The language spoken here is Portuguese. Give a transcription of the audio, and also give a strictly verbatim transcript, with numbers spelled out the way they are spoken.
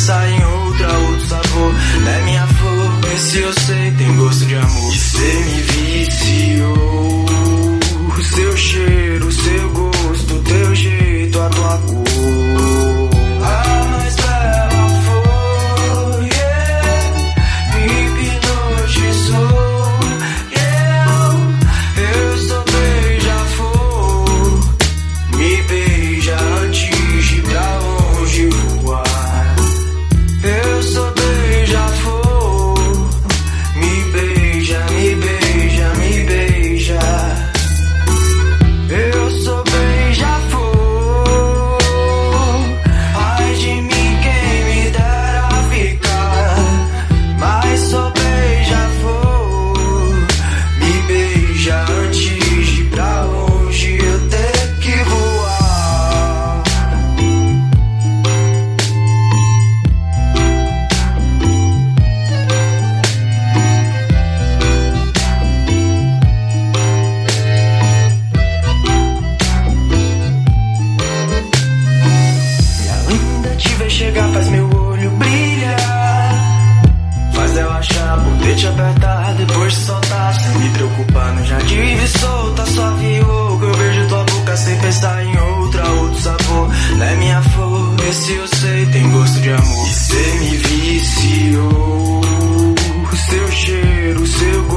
pensar em outra, outro sabor. Não é minha flor, esse eu sei, tem gosto de amor. E cê me viciou, o seu cheiro, o seu gosto, o teu jeito, a tua cor. A mais bela foi, yeah, me hipnotizou, yeah. Eu sou beija-flor, me beija antes de pra longe voar. Eu sou beija-flor, me beija, me beija, me beija. Eu sou beija-flor, ai de mim quem me dera ficar. Mas sou beija-flor, me beija antes de pra longe eu ter que voar. E a linda te ver chegar faz meu olho brilhar, faz eu achar poder te apertar, depois te soltar sem me preocupar. No jardim vive solta, suave e louco. Eu vejo tua boca sem pensar em outra, outro sabor. Não é minha flor, esse eu sei, tem gosto de amor. E cê me viciou, o seu cheiro, o seu